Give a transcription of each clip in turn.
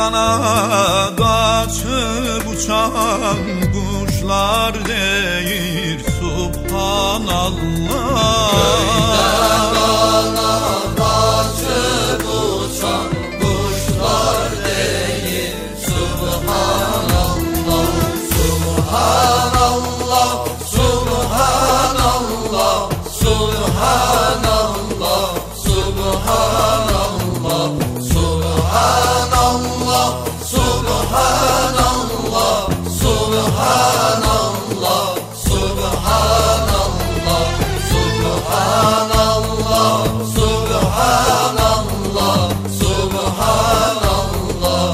Kanada açıp uçan kuşlar deyir Subhanallah. Kanada açıp uçan kuşlar deyir Subhanallah. Subhanallah, Subhanallah, Subhanallah, Subhanallah, Subhanallah, Subhanallah, Subhanallah, Subhanallah, Subhanallah, Subhanallah, Subhanallah,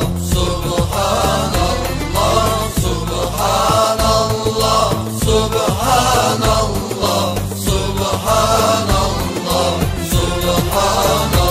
Subhanallah, Subhanallah, Subhanallah, Subhanallah.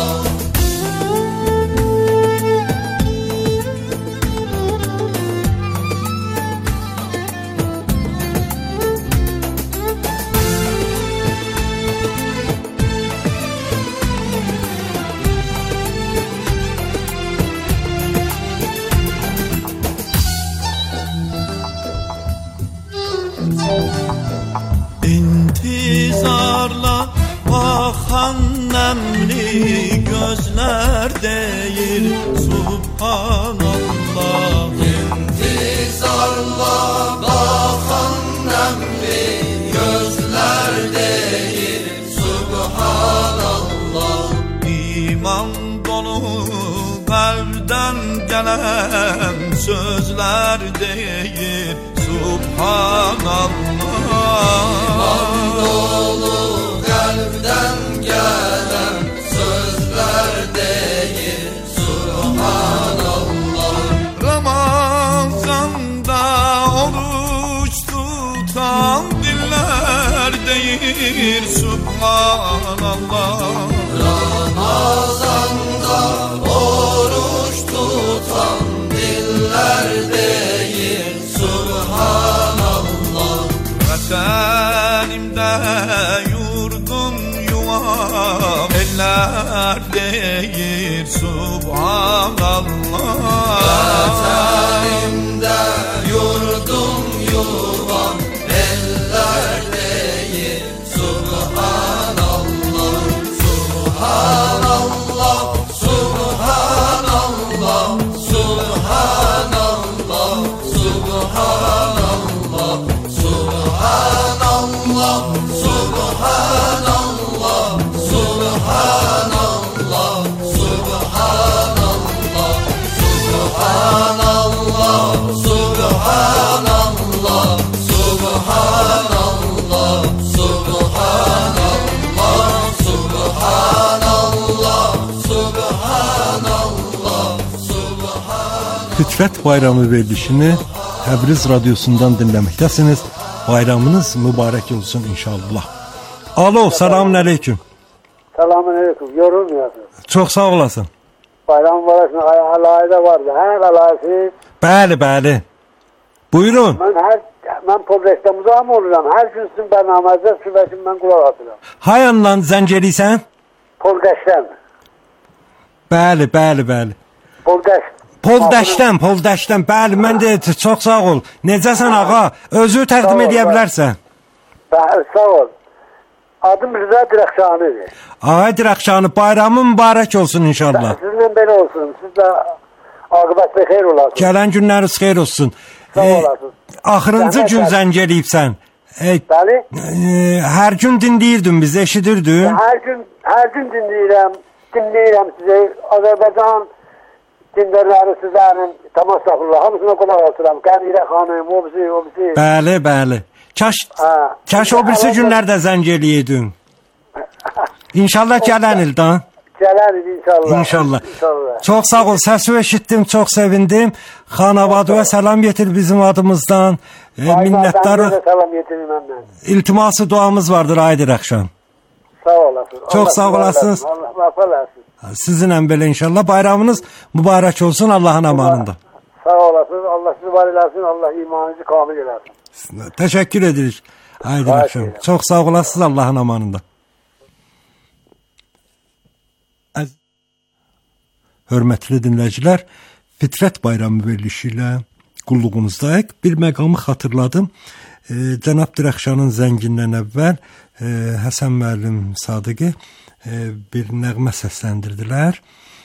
İntizarla bakan nemli gözler deyir Subhanallah. İntizarla bakan nemli gözler deyir Subhanallah. İman dolu kalpten gelen sözler deyir Subhanallah. İman dolu kalpten gelen sözler deyir Subhanallah. Ramazanda oruç tutan diller deyir Subhanallah. Ramazanda oruç tutan diller deyir Subhanallah. Vatanimde yurdum yuvam eller deyir Subhanallah. Vatanimde yurdum yuvam eller deyir Subhanallah. Subhanallah, Subhanallah, Subhanallah, Subhanallah, Subhanallah, Subhanallah, Subhanallah, Subhanallah, Subhanallah, Subhanallah, Subhanallah, Fitrət Bayramı verilişini Təbriz Radyosu'ndan dinləməkdəsiniz. Bayramınız mübarək olsun inşallah. Alo, selamun aleyküm. Selamun aleyküm. Yorulmuyorsun. Çox sağ olasın. Bayram arasında alayda vardı. Her alaysı. Bəli, bəli. Buyurun. Ben programımıza mı olurum? Her gün sizin bərnaməzdə sübəşim ben kulak atıram. Hayandan zəng eləysən? Polqəşdən. Bəli, bəli, bəli. Polqəş. Poldaşdan, bəli, mən də çox sağ ol. Necəsən ağa? Özü təqdim edə bilərsən. Bəli, sağ ol. Adım Rıza Dirəxşanidir. Ağa Dirəxşani, bayramın mübarək olsun inşallah. Sizinlə belə olsun. Siz də aqibət xeyir olasın. Gələn günləriniz xeyir olsun. Sağ olasın. Axırıncı gün zəng eləyibsən. Bəli. Hər gün dinləyirdin bizi, eşidirdin. Hər gün dinləyirəm sizi. Azərbaycan dindarları sizlərin təmas saxlayırlar. Hamısına qulaq asıram. Qəmirə xanım, o birisi. Bəli. Kaş o birisi günlərdə zəng eləyirdin. İnşallah gələn il da. Gələn il inşallah. Çox sağ ol, səsi eşitdim, çox sevindim. Xanabadıya salam yetir bizim adımızdan. Minnətdarıq. Salam yetirin məndən. İltiması duamız vardır ay Dirəxşan. Sağ olasın. Çox sağ olasınız. Allah vəfa versin. Sizinlə belə inşallah bayramınız mübarək olsun Allahın amanında. Sağ olasınız. Allah sizi var eləsin. Allah imanınızı kamil eləsin. Təşəkkür edirik. Ay Dirəxşan. Çox sağ olasınız Allahın amanında. Hörmətli dinləyicilər, Fitrət bayramı verilişi ilə qulluğunuzdayıq. Bir məqamı xatırladım. Cənab Dirəxşanın zəngindən əvvəl Həsən müəllim Sadiqi bir nəğmə səsləndirdilər.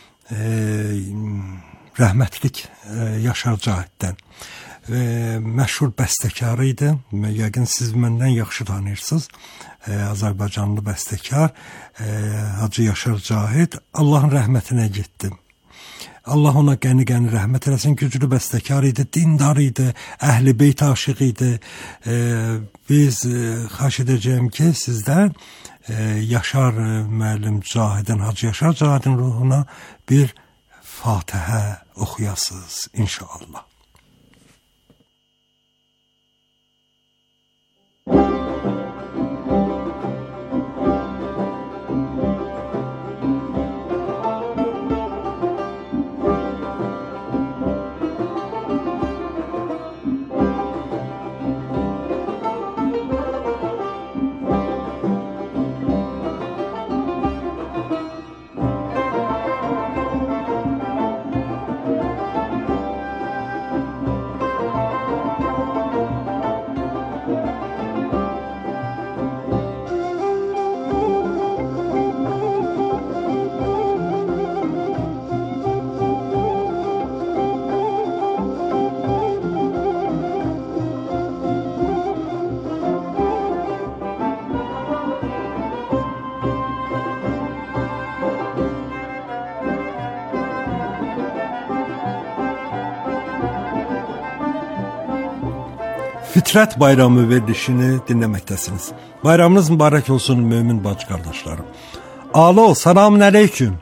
Rəhmətlik Yaşar Cahiddən. Məşhur bəstəkarı idi. Yəqin siz məndən yaxşı tanıyırsınız. Azərbaycanlı bəstəkar Hacı Yaşar Cahid Allahın rəhmətinə getdi. Allah ona qəni-qəni rəhmət eləsin, güclü bəstəkar idi, dindar idi, əhl-i beyt aşiq idi. Biz xahiş edəcəyim ki, sizdən Yaşar müəllim Cahidin, Hacı Yaşar Cahidin ruhuna bir Fatihə oxuyasınız inşallah. Fitrət bayramı verilişini dinləməkdəsiniz. Bayramınız mübarək olsun mömin bacı qardaşlarım. Alo, selamun aleyküm.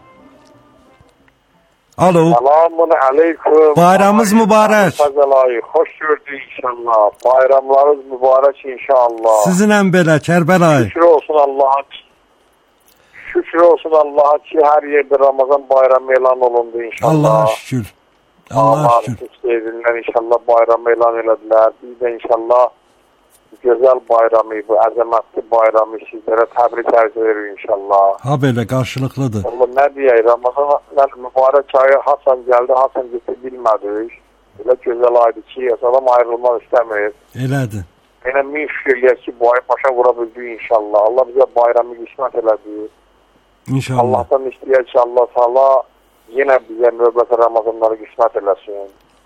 Alo. Selamun aleyküm. Bayramınız mübarək. Hoş gördük inşallah. Bayramlarınız mübarək inşallah. Sizinlə belə Kərbəlayı. Şükür olsun Allah'a. Şükür olsun Allah'a ki her yerde Ramazan bayramı elan olundu inşallah. Allah'a şükür. Allah'a şükür. Evinden inşallah bayramı elan elədilər. Biz de inşallah güzel bayramı, bu əzəmətli bayramı sizlere təbrik ərz edirik inşallah. Ha belə qarşılıqlıdır. Allah nə deyək, Ramazan mübarək ayı Hasan gəldi, Hasan getdi bilmədik. Elə gözəl aydı ki, adam ayrılmaq istəmir. Elədir. Yenə min şükür eləyək ki, bu ayı başa vura bildik inşallah. Allah bizə bayramı qismət elədi. İnşallah. Allah'tan istəyək ki, Allah Teala yenə bizə növbəti Ramazanları qismət eləsin.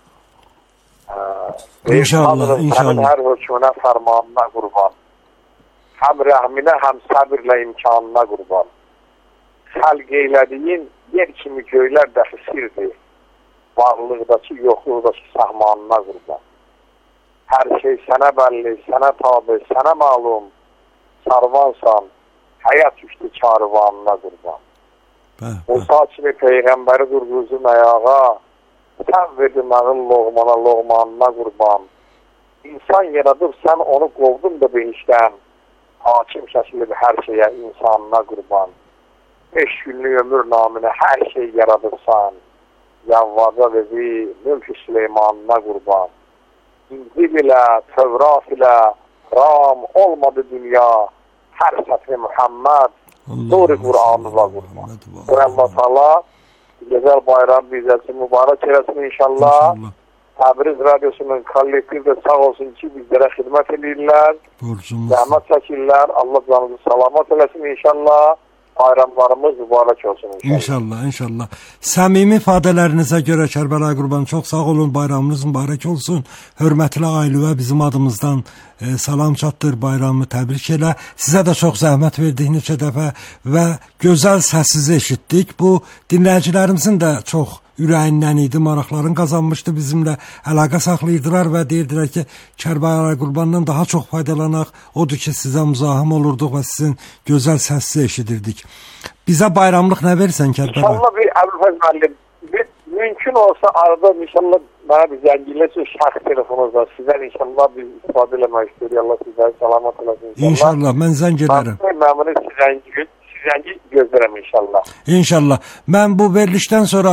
İnşallah, inşallah. Həmin hər hökmünə, fərmanına qurban. Həm rəhminə, həm səbirlə imkanına qurban. Xəlq eylədiyin yer kimi göylər dəxi sirdir. Varlıqdakı, yoxluqdakı səhmanına qurban. Hər şey sənə bəlli, sənə tabi, sənə malum. Sarvansan, həyat üçlü karvanına qurban. Musa kimi Peyğəmbəri durğuzun ayağa, sən verdin məğin loğmana, loğmanına qurban. İnsan yaradıb, sən onu qovdun da behişdən. Hakim kəsilib hər şeyə, insanına qurban. 5 günlük ömür naminə hər şey yaradırsan. Yavvada dedi, mülk-ü Süleymanına qurban. İncil ilə, Tövrat ilə, Ram olmadı dünya. Hər sətri Muhammed, Nuri Qur'anıza qurban. Allah Teala güzel bayram bizəsi mübarək eləsin inşallah. Təbriz Radyosu'nun kollektivi de sağ olsun ki bizlere xidmət edirlər. Zəhmət çəkirlər. Allah canınızı salamat eləsin inşallah. Bayramlarımız mübarək olsun inşallah. İnşallah, inşallah. Səmimi ifadələrinizə görə Kərbəlayı Qurban çox sağ olun. Bayramınız mübarək olsun. Hörmətli ailəyə bizim adımızdan salam çatdır, bayramı təbrik elə. Sizə də çox zəhmət verdik neçə dəfə və gözəl səsinizi eşitdik. Bu dinləyicilərimizin də çox ürəyindən idi, maraqların qazanmışdı, bizimlə əlaqə saxlayırdılar və deyirdilər ki, Kərbəlayı Qurbandan daha çox faydalanaq, odur ki, sizə müzahim olurduq və sizin gözəl səsini eşidirdik. Bizə bayramlıq nə verirsən Kərbəlayı? İnşallah bir Əbülfəz müəllim, mümkün olsa arada inşallah mənə bir zənginləşə şəxs telefonunuzda sizdən inşallah bir istifadə eləmək istəyirik. Allah sizləri salamat eləsin inşallah. İnşallah, mən zəng edərəm. Məmunu sizəngi gözlərəm inşallah. İnşallah. Mən bu verilişdən sonra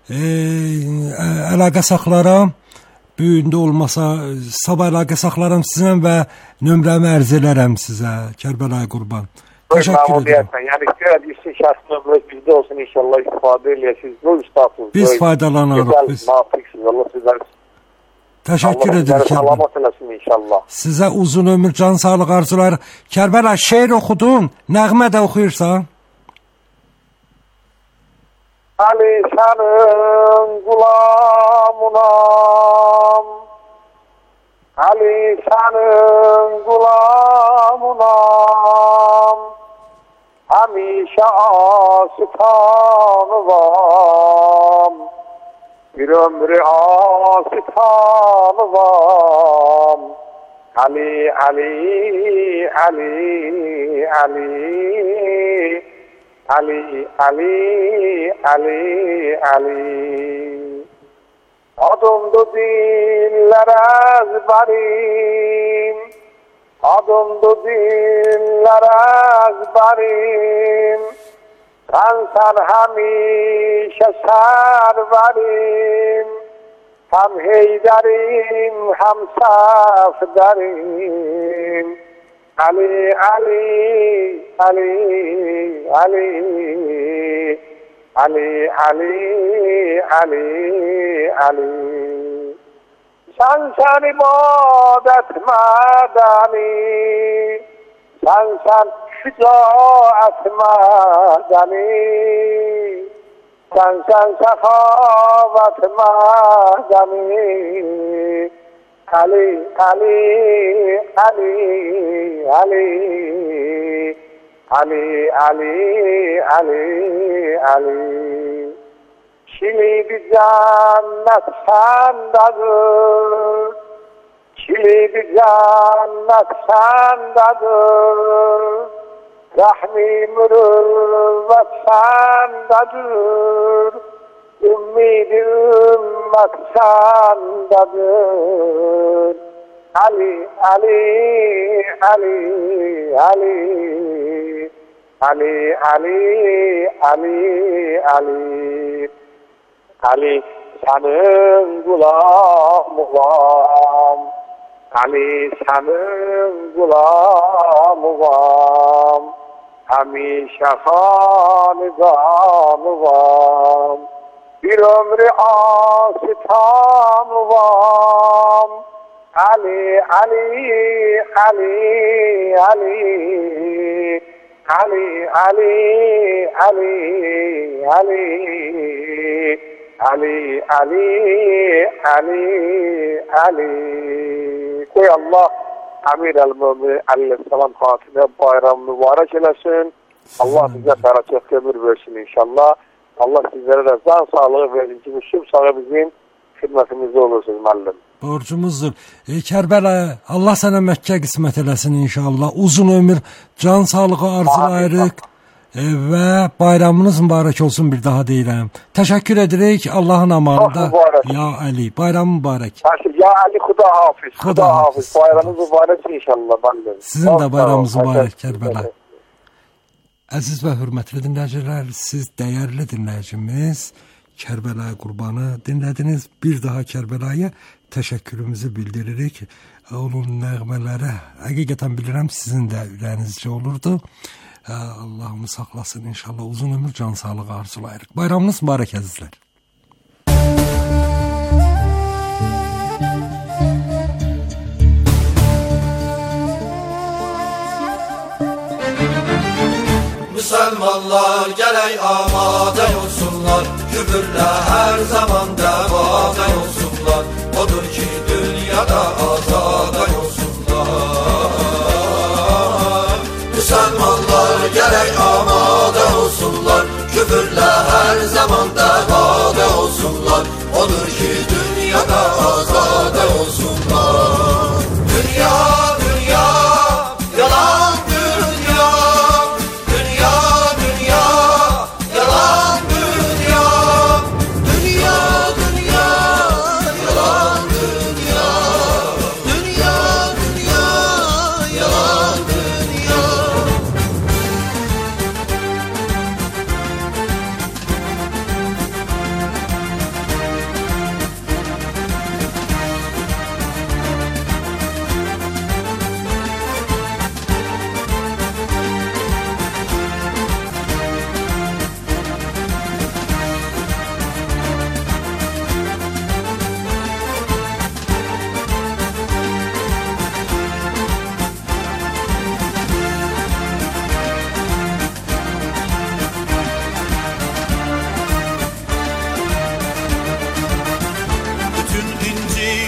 əlaqə saxlaram. Büyündə olmasa sabah əlaqə saxlaram sizinlə və nömrəmi ərz elərəm sizə Kərbəlayı Qurban. Təşəkkür edirəm. Yəni istəyirsin şəxsin ömrü bizdə olsun inşallah istifadə eləyəsiniz. Bu status. Biz faydalanarıq biz. Nafiqsiz Allah sizlər. Təşəkkür edirik. Salamat eləsin inşallah. Sizə uzun ömür, can sağlıq arzulayırıq. Kərbəla şeir oxudun, nəğmə də oxuyursan? Ali sənin qulamınam, Ali sənin qulamınam, həmişə asitanıvam, bir ömrü asitanıvam, Ali, Ali, Ali, Ali, Ali, Ali, Ali, Ali. Adımdı diller ezberim, adımdı diller ezberim. Sen hemişe serverim, hem heyderim hem sefderim. Ali, Ali, Ali, Ali, Ali, Ali, Ali, Ali. Sen ibadet medeni, sen şücaat medeni, sen sehavet medeni. Ali, Ali, Ali, Ali, Ali, Ali, Ali, Ali. Kilidi cennet sendedir, kilidi cennet sendedir, rahmi mürüvvet sendedir, ümmidi ümmet sendedir. Ali, Ali, Ali, Ali, Ali, Ali, Ali, Ali. Ali senin gulamıvam, Ali senin gulamıvam, həmişə xanidanıvam, bir ömrü asitanıvam. Ali, Ali, Ali, Ali, Ali, Ali, Ali, Ali, Ali, Ali, Ali, Ali. Koy Allah Amir el-Mümin aleyhisselam hatine bayram mübarek eləsin. Allah bizə bərəkət ömür versin inşallah. Allah sizlərə də can sağlığı versin ki, şüb sağı bizim xidmətimizdə olursunuz müəllim. Borcumuzdur. Kərbəla, Allah sənə Məkkə qismət eləsin inşallah. Uzun ömür, can sağlığı arzulayırıq və bayramınız mübarək olsun bir daha deyirəm. Təşəkkür edirik Allahın amanında. Ya Ali, bayram mübarək. Ya Ali, xuda hafiz. Xuda hafiz. Bayramınız mübarək inşallah. Sizin də bayramınız mübarək Kərbəla. Əziz və hörmətli dinləyicilər, siz dəyərli dinləyicimiz Kərbəla Qurbanı dinlədiniz. Bir daha Kərbəlaya təşəkkürümüzü bildiririk. Onun nəğmələri həqiqətən bilirəm sizin də ürəyinizcə olurdu. Allah'ımı saxlasın inşallah. Uzun ömür, can sağlığı arzulayırıq. Bayramınız mübarək əzizlər. Müslümanlar gerek amade olsunlar, küfürle her zaman devada olsunlar. Odur ki dünyada azada olsunlar. Müslümanlar gerek amade olsunlar, küfürle her zaman devada olsunlar. Odur ki dünyada azada olsunlar. Dünya, dünya, yalan dünya. Dünya, dünya, yalan dünya. Dünya, dünya, yalan dünya. Dünya, dünya, yalan dünya.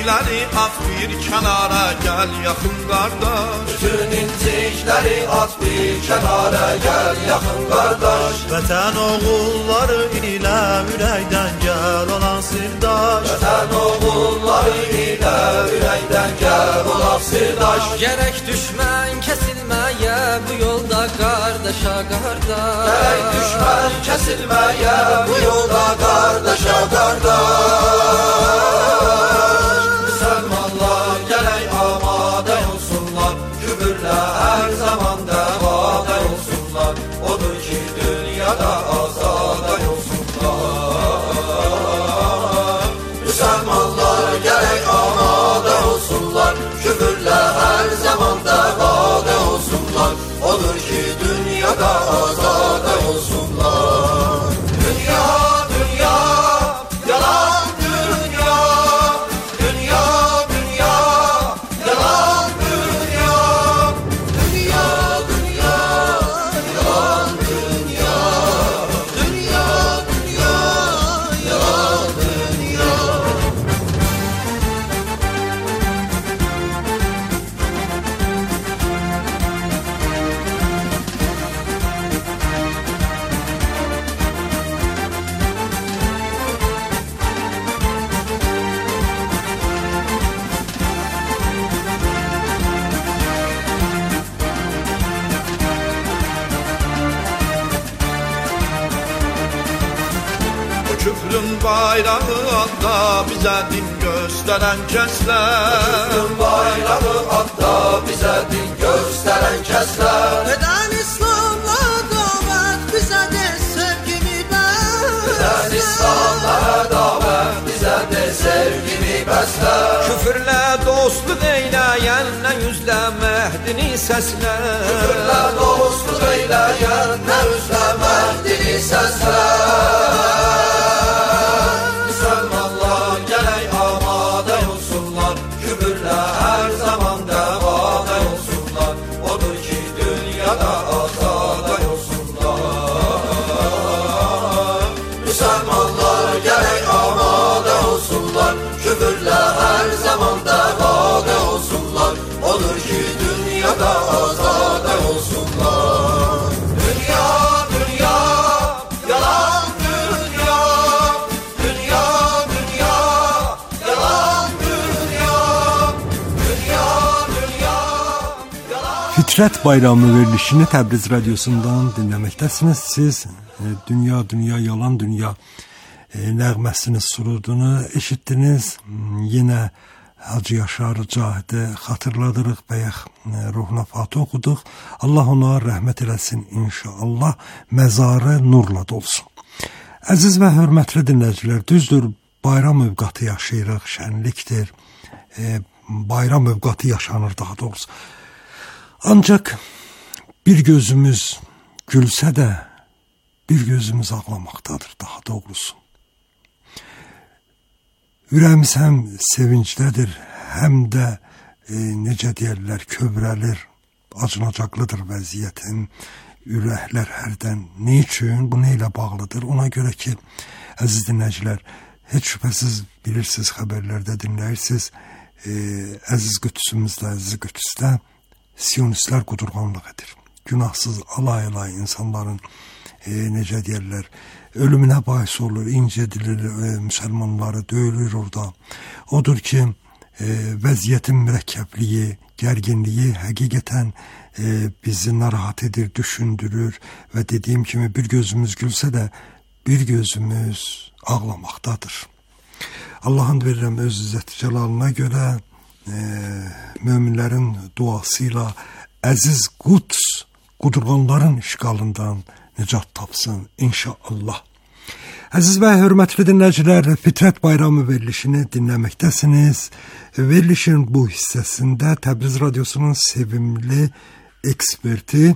incikləri at bir kənara, gəl yaxın qardaş. Bütün incikləri at bir kənara, gəl yaxın qardaş. Vətən oğulları ilə ürəkdən gəl olan sirdaş. Vətən oğulları ilə ürəkdən gəl olan sirdaş. Gərək düşmən kəsilməyə bu yolda qardaşa qardaş. Gərək düşmən kəsilməyə bu yolda qardaşa qardaş. Müsəlmanlar gərək amadə olsunlar, küfürlə hər zamanda vadə olsunlar. Odur ki dünyada azada olsunlar. Müsəlmanlar gərək amadə olsunlar, küfürlə hər zamanda vadə olsunlar. Odur ki dünyada azada olsunlar. Dünya, dünya, yalan dünya. Dünya, dünya, yalan dünya. Dünya, dünya, yalan dünya. Dünya, dünya, yalan dünya. Küfrün bayrağı adda bizə din göstərən kəslər. Küfrün bayrağı adda bizə din göstərən kəslər. Edən İslamla davət bizə de sevgimi bəslər. Edən İslamla davət bizə de sevgimi bəslər. Küfürlə dostluq eyləyən nə yüzlə məhdini səslər. Küfürlə dostluq eyləyən nə üzlə məhdini səslər. Müsəlmanlar gərək amadə olsunlar, küfürlə hər zamanda vadə olsunlar. Odur ki dünyada azada olsunlar. Müsəlmanlar gərək amadə olsunlar, küfürlə hər zamanda vadə olsunlar. Odur ki dünyada azada olsunlar. Dünya, dünya, yalan dünya. Dünya, dünya, yalan dünya. Dünya, dünya, yalan. Fitrət Bayramı verilişini Təbriz radiosundan dinləməkdəsiniz. Siz Dünya, Dünya, Yalan Dünya nəğməsinin surudunu eşitdiniz. Yenə Hacı Yaşar Cahidi xatırladırıq, bəyək ruhuna fatih oxuduq. Allah ona rəhmət eləsin inşallah, məzarı nurla dolsun. Əziz və hörmətli dinləyicilər, düzdür, bayram övqatı yaşayırıq, şənlikdir, bayram övqatı yaşanır daha doğrusu. Ancaq bir gözümüz gülsə də, bir gözümüz ağlamaqdadır daha doğrusu. Ürəyimiz həm sevincdədir, həm də necə deyərlər, kövrəlir, acınacaqlıdır vəziyyətin, ürəklər hərdən. Ne üçün? Bu nə ilə bağlıdır? Ona görə ki, əziz dinləyicilər, heç şübhəsiz bilirsiniz, xəbərlərdə dinləyirsiniz, əziz Qüdsümüzdə, əziz Qüdsdə Siyonistlər qudurğanlıq edir. Günahsız alay-alay insanların necə deyərlər, ölümünə bahis olur, incedilir, müsəlmanları döyülür orada. Odur ki, vəziyyətin mürəkkəbliyi, gərginliyi həqiqətən bizi narahat edir, düşündürür və dediyim kimi bir gözümüz gülsə də bir gözümüz ağlamaqdadır. Allahın verirəm öz izzət cəlalına görə möminlərin duası ilə əziz Quds qudurğanların işğalından nicat tapsın inşallah. Əziz və hörmətli dinləyicilər, Fitrət Bayramı verilişini dinləməkdəsiniz. Verilişin bu hissəsində Təbriz radiosunun sevimli eksperti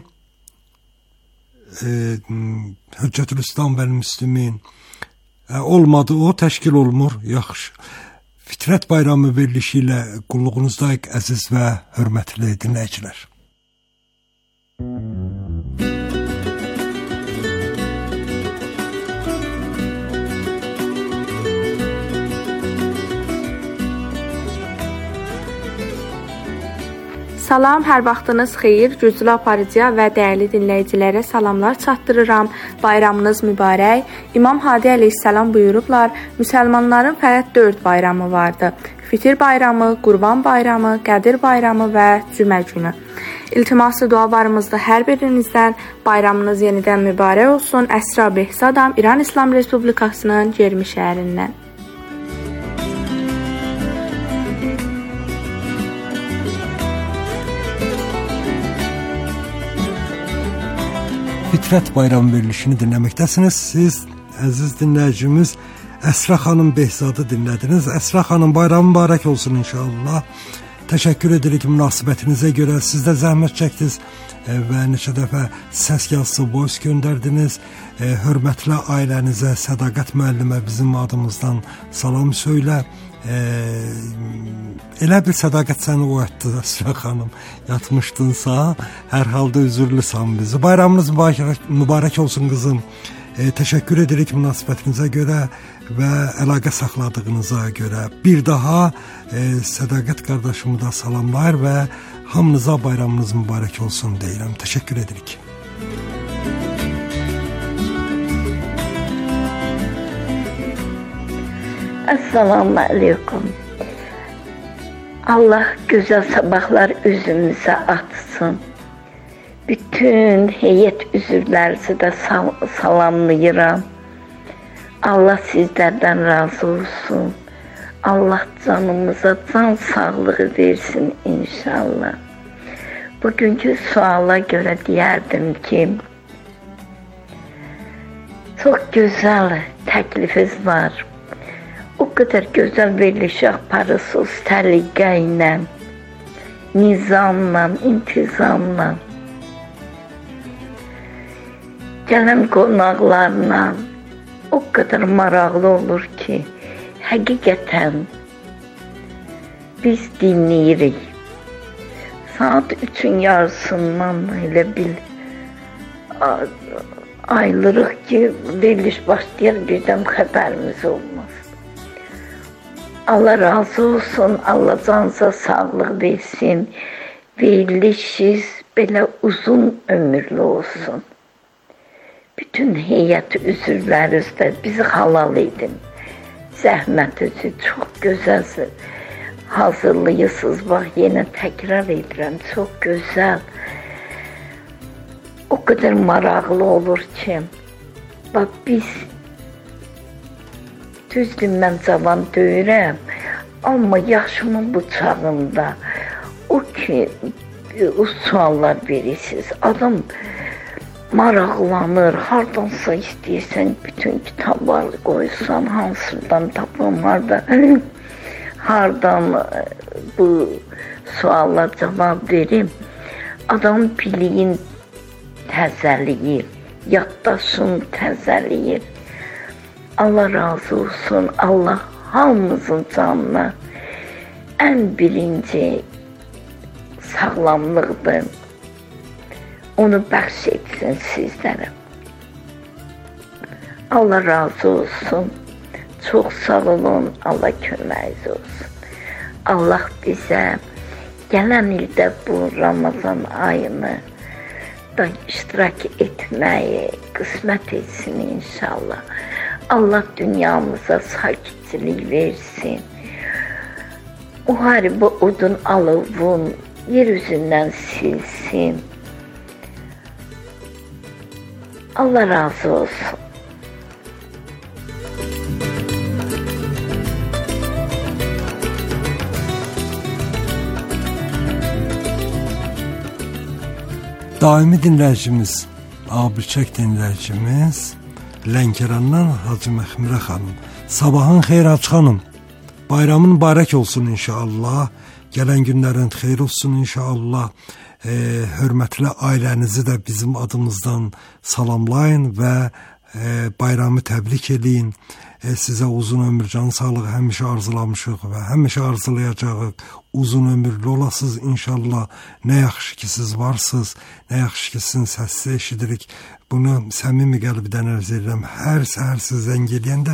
Hüccətül-İslam vəl-Müslimin olmadı, o təşkil olunur, yaxşı. Fitrət Bayramı verilişi ilə qulluğunuzdayıq əziz və hörmətli dinləyicilər. Salam, hər vaxtınız xeyir. Güclü aparıcıya və dəyərli dinləyicilərə salamlar çatdırıram. Bayramınız mübarək. İmam Hadi əleyhissalam buyurublar, müsəlmanların fəqət 4 bayramı vardı. Fitir bayramı, Qurban bayramı, Qədir bayramı və Cümə günü. İltiması dualarımızda hər birinizdən bayramınız yenidən mübarək olsun. Əsra Behzadam, İran İslam Respublikasının Cermi şəhərindən. Fitrət bayram verilişini dinləməkdəsiniz. Siz, əziz dinləyicimiz, Əsra xanım Behzadı dinlədiniz. Əsra xanım, bayram mübarək olsun inşallah. Təşəkkür edirik münasibətinizə görə. Siz də zəhmət çəkdiniz və neçə dəfə səs yazısı, voice göndərdiniz. Hörmətli ailənizə, Sədaqət müəllimə bizim adımızdan salam söylə. Elə bir Sədaqət səni oyatdı Əsra xanım, yatmışdınsa, hər halda üzürlüsən bizi. Bayramınız mübarək olsun qızım. Təşəkkür edirik münasibətinizə görə və əlaqə saxladığınıza görə. Bir daha Sədaqət qardaşımı da salamlayır və hamınıza bayramınız mübarək olsun deyirəm. Təşəkkür edirik. Assalamu aleykum. Allah güzel sabahlar üzümüze atsın. Bütün heyet üzürlərinizi de salamlayıram. Allah sizlerden razı olsun. Allah canımıza can sağlığı versin inşallah. Bugünkü suala göre diyerdim ki, çok güzel teklifiniz var. O kadar güzel veriliş yaparısınız təliqə ilə, nizamla, intizamla. Gələn qonaqlarla o kadar maraqlı olur ki, həqiqətən biz dinləyirik. Saat 3'ün yarısından elə bil ayrılırıq ki, veriliş başlayır, birdən xəbərimiz olmaz. Allah razı olsun, Allah canınıza sağlıq versin, verilişiniz belə uzun ömürlü olsun. Bütün heyət üzürlərinizdə bizi halal edin. Zəhmət özü çox gözəl hazırlayırsınız. Bax, yenə təkrar edirəm, çox gözəl. O qədər maraqlı olur ki, bax biz düzdür, mən cavan deyirəm, amma yaşımın bu çağında o ki, o suallar verirsiniz. Adam maraqlanır, hardansa istəyirsən bütün kitabları qoysan, hansıdan tapım, hardan bu suallar cavab verim. Adam biliyin təzəliyir, yaddaşın təzəliyir. Allah razı olsun, Allah hamımızın canına ən birinci sağlamlıqdır. Onu bəxş etsin sizlərə. Allah razı olsun, çox sağ olun, Allah köməyiniz olsun. Allah bizə gələn ildə bu Ramazan ayını da iştirak etməyi qismət etsin inşallah. Allah dünyamıza sakitçilik versin. O harbi odun alovun yeryüzündən silsin. Allah razı olsun. Daimi dinləyicimiz, Abirçək dinləyicimiz Lənkərandan Hacı Məxmirə xanım. Sabahın xeyir Hacı xanım. Bayramın mübarək olsun inşallah. Gələn günlərin xeyir olsun inşallah. Hörmətli ailənizi də bizim adımızdan salamlayın və bayramı təbrik edin. Sizə uzun ömür, can sağlığı həmişə arzulamışıq və həmişə arzulayacağıq. Uzun ömürlü olasınız inşallah. Nə yaxşı ki siz varsınız, nə yaxşı ki sizin səsini eşidirik. Bunu səmimi qəlbdən ərz edirəm. Hər səhər siz zəng edəndə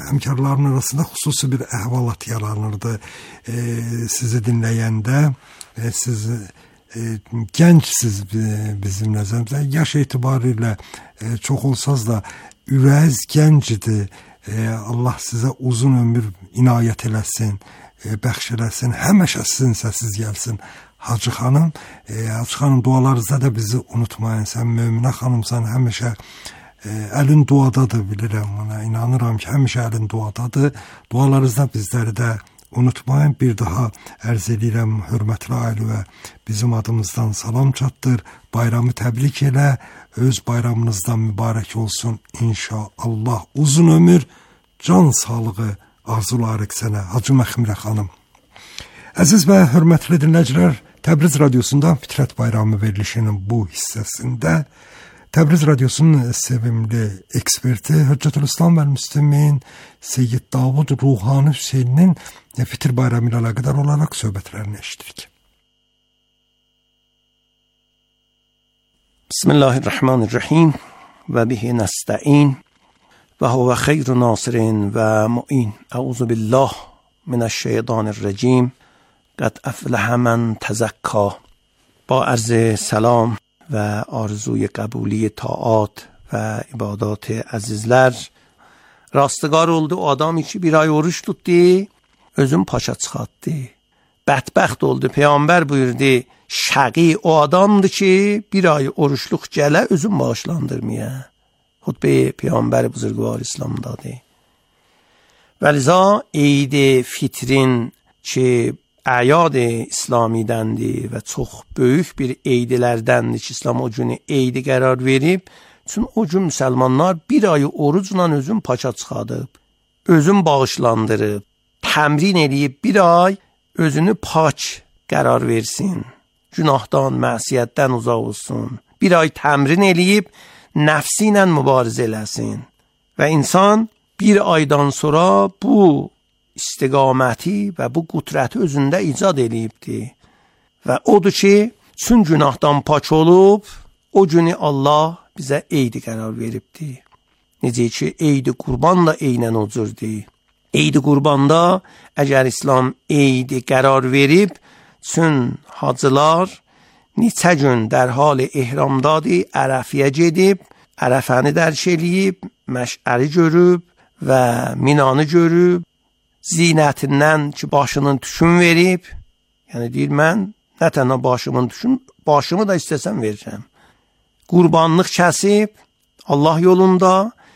həmkarların arasında xüsusi bir əhvalat yaranırdı. Sizi dinləyəndə siz gəncsiniz bizim nəzərimizdə. Yaş etibarilə çox olsaz da ürəyiz gəncdir. Allah sizə uzun ömür inayət eləsin, bəxş eləsin. Həmişə sizin səsiz gəlsin. Hacı xanım, dualarınızda da bizi unutmayın. Sən Möminə xanımsan, həmişə əlin duadadır, bilirəm buna. İnanıram ki, həmişə əlin duadadır. Dualarınızda bizləri də unutmayın. Bir daha ərz edirəm, hörmətli ailə və bizim adımızdan salam çatdır. Bayramı təbrik elə. Öz bayramınızdan mübarək olsun inşallah. Uzun ömür, can sağlığı arzularıq sənə, Hacı Məxmirə xanım. Əziz və hörmətli dinləyicilər, Təbriz Radiosunda Fitrət Bayramı verilişinin bu hissəsində Təbriz Radiosunun sevimli eksperti Hüccətülislam və Müslümin Seyyid Davud Ruhani Hüseyninin Fitr Bayramı ilə əlaqədar olaraq söhbətlərini eşitdik. Bismillahirrahmanirrahim və bihi nəstəin və huvə xeyru nasirin və mu'in. Əuzu billah minəşşeytanirracim. قد افلح من تزکا. با عرض سلام و آرزوی قبولی طاعات و ibadət əzizlər, rastgar oldu o adamı ki bir ay oruç tutdu, özün paşa çıxartdı. Bədbəxt oldu, Peyğəmbər buyurdu, şəqi o adamdır ki bir ay oruçluq gələ özün bağışlandırmaya. Xutbə Peyğəmbər buzurgvar İslamdadır. Və liza Eid Fitrin ki əyyad İslamidəndir və çox böyük bir eydlərdəndir ki, İslam o günü eydi qərar verib. Çünki o gün müsəlmanlar bir ayı orucla özün paça çıxadıb, özün bağışlandırıb, təmrin eləyib bir ay özünü pak qərar versin, günahdan, məsiyyətdən uzaq olsun. Bir ay təmrin eləyib nəfsi ilə mübarizə eləsin. Və insan bir aydan sonra bu istiqaməti və bu qüdrəti özündə icad eləyibdir. Və odur ki, çün günahdan pak olub, o günü Allah bizə eydi qərar veribdir. Necə ki, eydi qurban da eynən o cürdür. Eydi qurbanda əgər İslam eydi qərar verib, çün hacılar neçə gün dərhal ehramdadır, Ərəfiyə gedib, Ərəfəni dərk eləyib, məşəri görüb və Minanı görüb, zinətindən ki başının tüşün verib, yəni deyir mən nə tənə başımın tüşün, başımı da istəsəm verəcəm. Qurbanlıq kəsib Allah yolunda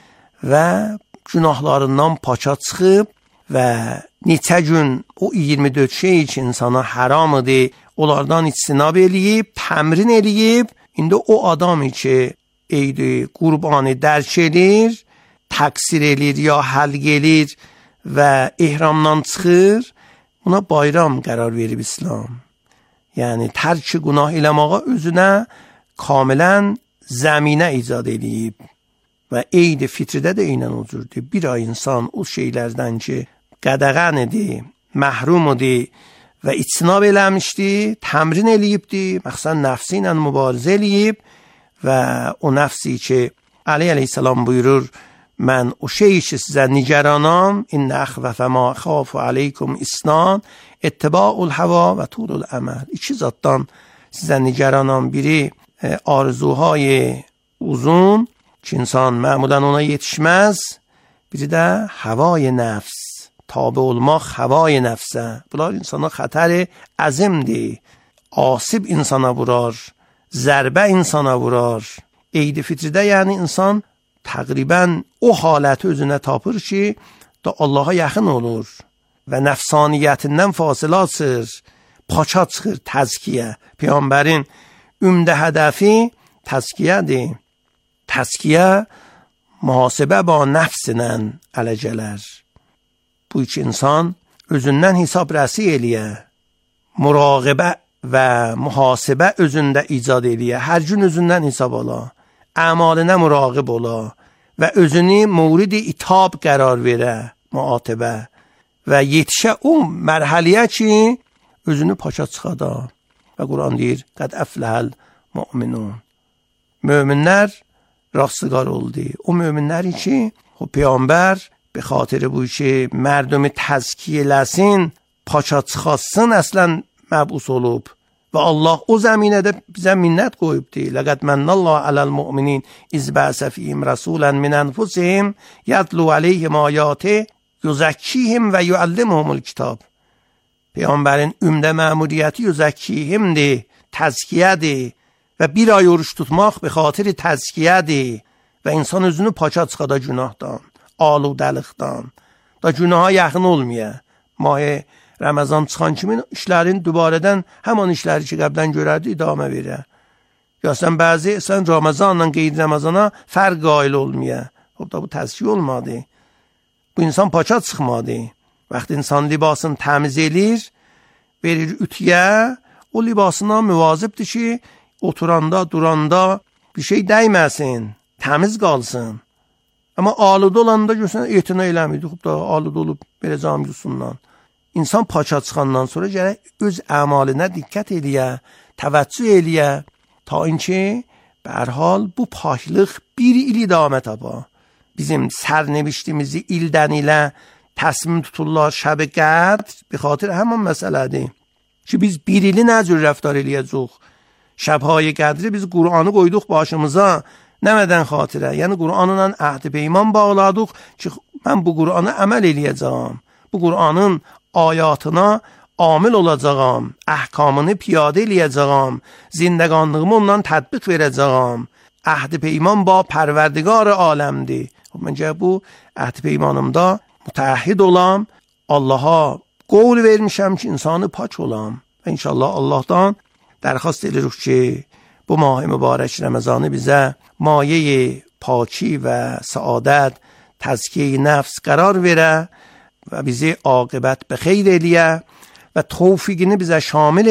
və günahlarından paça çıxıb və neçə gün o 24 şey ki insana haram idi, onlardan içtinab eləyib, təmrin eləyib, indi o adam ki eydi qurbanı dərk edir, təqsir edir ya həlq edir və ehramdan çıxır, buna bayram qərar verib İslam. Yəni tərk günah eləməyə özünə kamilən zəminə icad eləyib. Və Eid Fitrdə də eynən o cürdür. Bir ay insan o şeylərdən ki qədəğən idi, məhrum idi və içtinab eləmişdi, təmrin eləyibdi, məxsən nəfsi ilə mübarizə eləyib və o nəfsi ki Əleyhisselam buyurur, mən o şey ki sizə nigaranam, innə əxvəfə ma xafu aleykum isnan, ittiba'ul hava və tulul əməl. İki zatdan sizə nigaranam, biri arzuهای uzun ki insan məmulən ona yetişməz, biri də havay nəfs, tabi olmaq havay nəfsə. Bunlar insana xətər əzimdir, asib insana vurar, zərbə insana vurar. Eid Fitrdə yəni insan təqribən o haləti özünə tapır ki, da Allaha yaxın olur və nəfsaniyyətindən fasilə açır, paça çıxır, təzkiyə. Peyğəmbərin ümdə hədəfi təzkiyədir. Təzkiyə mühasibə ba nəfsinlə ələ gələr. Bu iki insan özündən hesab rəsi eləyə, muraqibə və mühasibə özündə icad eləyə, hər gün özündən hesab ola, əmalinə muraqib ola və özünü mورد itab qərar verə, müatibə və yetişə o mərhələyə ki, özünü paça çıxada. Və Quran deyir, qəd əfləhəl müminun. Möminlər rastgar oldu. O möminləri ki, o Peyğəmbər به خاطر bu ki مردم تزکیه لسین paça çıxasın əslən məbus olub. və Allah o zəminədə bizə minnət qoyubdur. Laqad mannallahu alal mu'minin iz ba'sa fihim rasulan min anfusihim yatlu alayhim ayati yuzakkihim və yuallimuhumul kitab. Peyğəmbərin ümdə məmuriyyəti yuzakkihimdir, təzkiyədir və bir ay oruç tutmaq به خاطر təzkiyədir və insan özünü paça çıxada günahdan, aludəlikdən, da günaha yaxın olmaya. Mah Ramazan çıxan kimi işlərin dübarədən həman işləri ki qəbdən görərdi idamə verə. Ya sən bəzi sən Ramazanla qeyd Ramazana fərq qail olmaya. Bu təzkiyə olmadı. Bu insan paça çıxmadı. Vaxtı insan libasını təmiz edir, verir ütüyə, o libasına müvazibdir ki oturanda, duranda bir şey dəyməsin, təmiz qalsın. Amma aluda olanda görsən etina eləmiydi. Xub da aluda olub belə cam yusundan. İnsan paça çıxandan sonra gərək öz əmalinə diqqət eləyə, təvəccüh eləyə, ta inki bərhal bu paklıq bir il idamə tapa. Bizim sərnevişdimizi ildən ilə təsmin tuturlar şəb qədr, به خاطر həman məsələdir. Ki biz bir ili nə cür rəftar eləyəcək? Şəbهای qədri biz Qur'anı qoyduq başımıza, nəmədən xatirə? Yəni Qur'anla əhd peyman bağladıq ki mən bu Qur'ana əməl eləyəcəm. Bu Qur'anın ayatına amil olacağam, əhkamını piyadə eləyəcəyəm, zindəqanlığımı ondan tətbiq verəcəyəm. Əhd peyman ba pərverdigar aləmdir. Məncə bu əhd peymanımda mütəhhid olam, Allaha qovl vermişəm ki insanı pak olam. Və inşallah Allahdan dərxast edirik ki bu mah mübarək Ramazanı bizə maye paki və saadət, təzkiyə nəfs qərar verə və bizi aqibət به خیر eləyə və توفیقini bizə şamil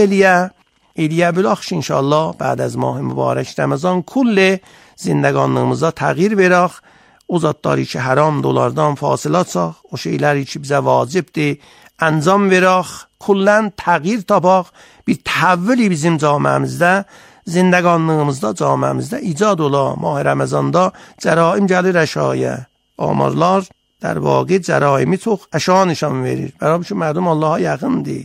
eləyə biləx inşallah بعد از ماه mübarək Ramazan کل zindəqanlığımıza təğyir verək. O zatları ki haram dolardan fasilə çaq, o şeyləri ki bizə vacibdir انجام verək, kullən təğyir tapaq, bir təhvili bizim camiəmizdə, zindəqanlığımızda, camiəmizdə icad ola. Mah Ramazanda cəraim gəlir əşaya. Amarlar در واقع cəraimi çox əşya nişan verir. Bərabər ki mərdum Allaha yaxındır.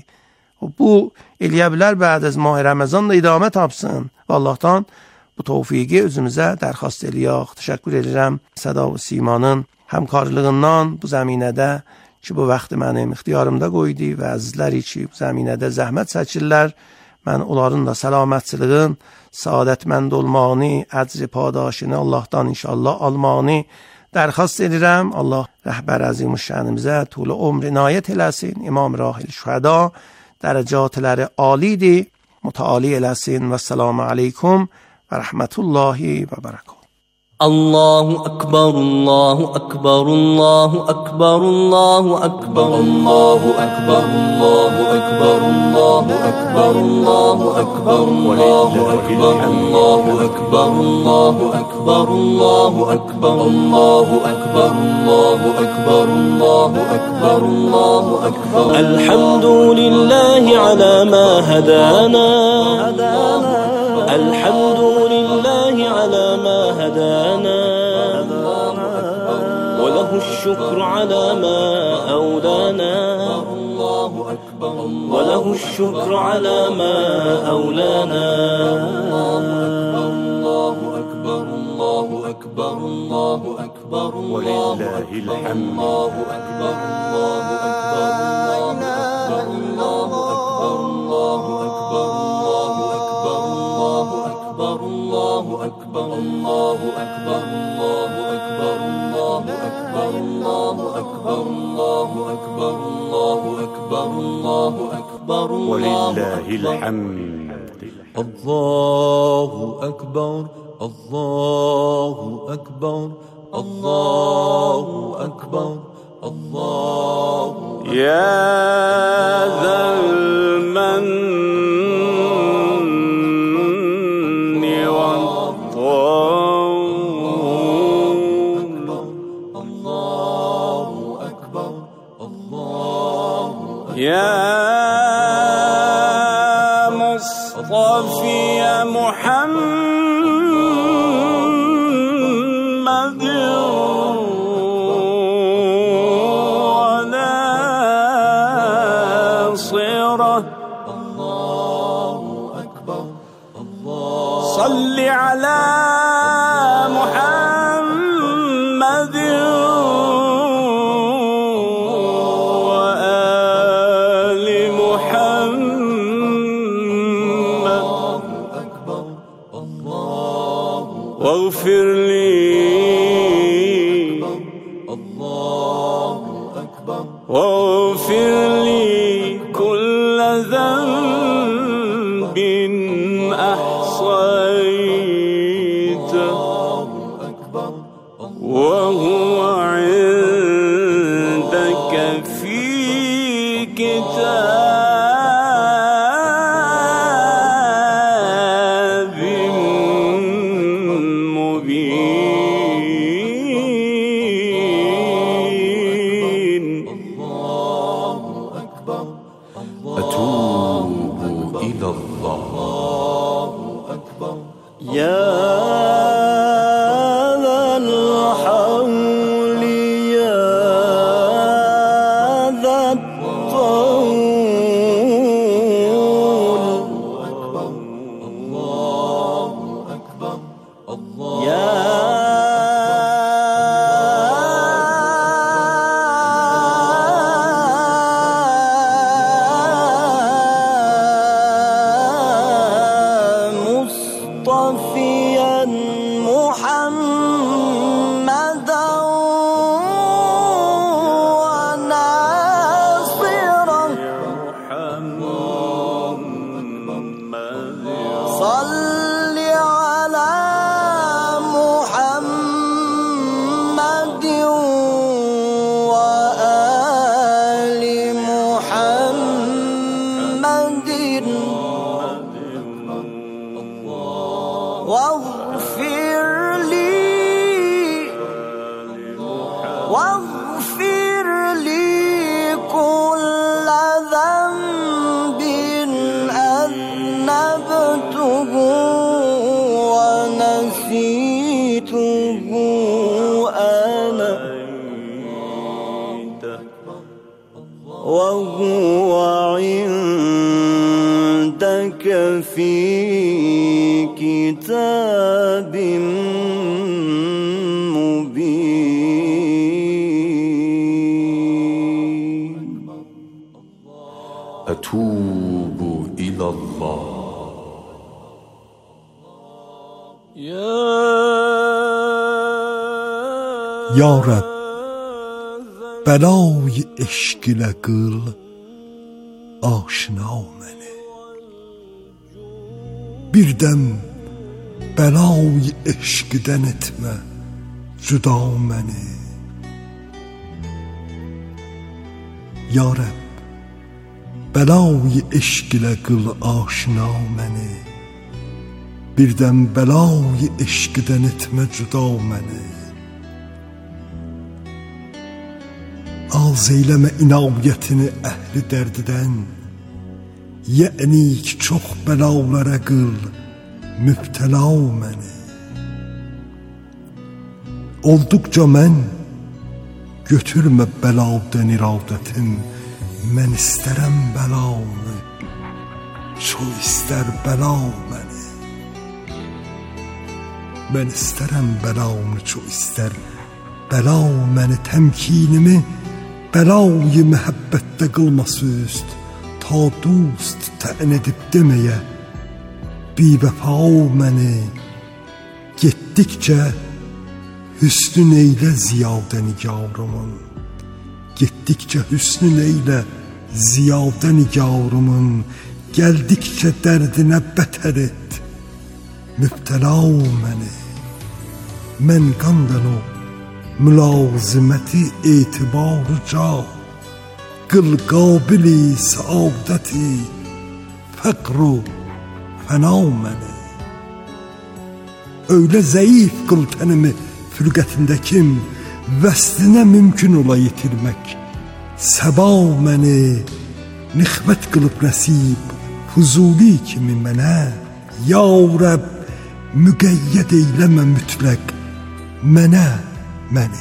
Bu eləyə bilər بعد از ماه Ramazan da idamə tapsın. Və Allahdan bu tövfiqi özümüzə dərxast eləyək. Təşəkkür edirəm Səda və Simanın həmkarlığından bu zəminədə ki bu vaxtı mənim ixtiyarımda qoydu və əzizləri ki bu zəminədə zəhmət çəkirlər. Mən onların da səlamətçiliğin, saadətmənd olmağını, əcr padaşını Allahdan inşallah almağını dərxast edirəm. Allah rəhbər əzimüşşənimizə طول عمر inayət eləsin. İmam Rahil Şühəda dərəcatləri alidir. Mütəali eləsin. Və selamu aleykum və rəhmətullahi və bərəkət. الله أكبر الله أكبر الله أكبر الله أكبر الله أكبر الله أكبر الله أكبر الله أكبر الله أكبر الله أكبر الله أكبر الله أكبر الله أكبر الله أكبر الله أكبر الله أكبر. الحمد لله على ما هدانا الحمد لله على ما هدانا وله الشكر على ما أولانا وله الشكر على ما أولانا. الله أكبر الله أكبر الله أكبر ولله الحمد. الله أكبر الله أكبر الله أكبر الله أكبر الله أكبر الله أكبر الله أكبر الله أكبر الله أكبر الله أكبر الله أكبر الله أكبر الله أكبر الله أكبر ولله الحمد. الله أكبر الله أكبر الله أكبر الله. يا ذا المن يا مصطفى محمد وناصره. الله صل على محمد وآل محمد واغفر لي واغفر لي كل ذنب أحصيته وهو عندك في كتاب مبين. أتوب إلى الله. يا ذا الحول يا ذا الطول يا مصطفيا محمدا وناصرا صل على محمد وآل محمد واغفر لي كل ذنب أذنبته ونسيته أنا وهو عندك في كتاب مبين. أتوب إلى الله. Ya Rəbb, bəlay eşq ilə qıl aşina məni. Birdəm bəlay eşqdən etmə cüda məni. Ya Rəbb, bəlay eşq ilə qıl aşina məni. Birdəm bəlay eşqdən etmə cüda məni. Az eyləmə inayətini əhli dərdidən, yəni ki çox bəlalara qıl mübtəla məni. Olduqca mən götürmə bəladan iradətim, mən istərəm bəlanı, çox istər bəla məni. Mən istərəm bəlanı, çox istər bəla məni. Təmkinimi bəlayı məhəbbətdə qılması üst, ta dost tən edib deməyə bivəfa məni. Getdikcə hüsnün eylə ziyadə nigarımın, getdikcə hüsnün eylə ziyadə nigarımın. Gəldikcə dərdinə bətər et mübtəla məni. Mən qandan o mülaziməti etibarı ca, qıl qabili saadəti fəqru fəna məni. Öylə zəif qıl tənimi fürqətindəkim, vəslinə mümkün ola yetirmək səba məni. Nixmət qılıb nəsib Fuzuli kimi mənə, ya Rəbb, müqəyyəd eyləmə mütləq mənə məni.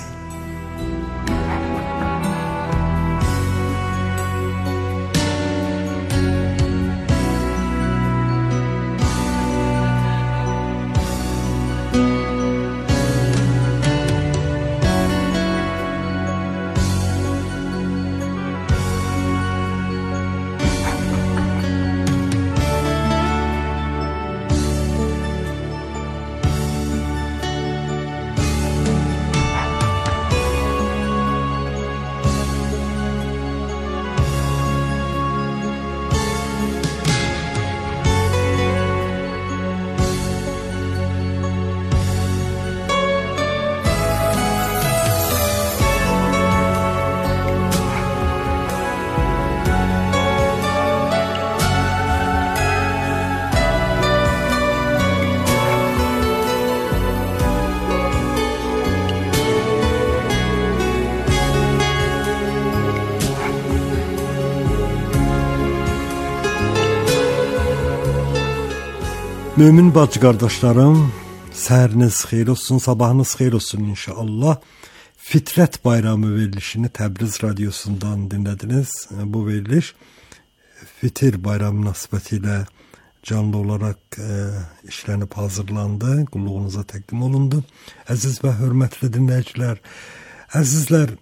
Mömin bacı qardaşlarım, səhəriniz xeyir olsun, sabahınız xeyir olsun inşallah. Fitrət bayramı verilişini Təbriz radiosundan dinlədiniz. Bu veriliş Fitir bayramı münasibətilə canlı olaraq işlənib hazırlandı, qulluğunuza təqdim olundu. Əziz və hörmətli dinləyicilər, əzizlər,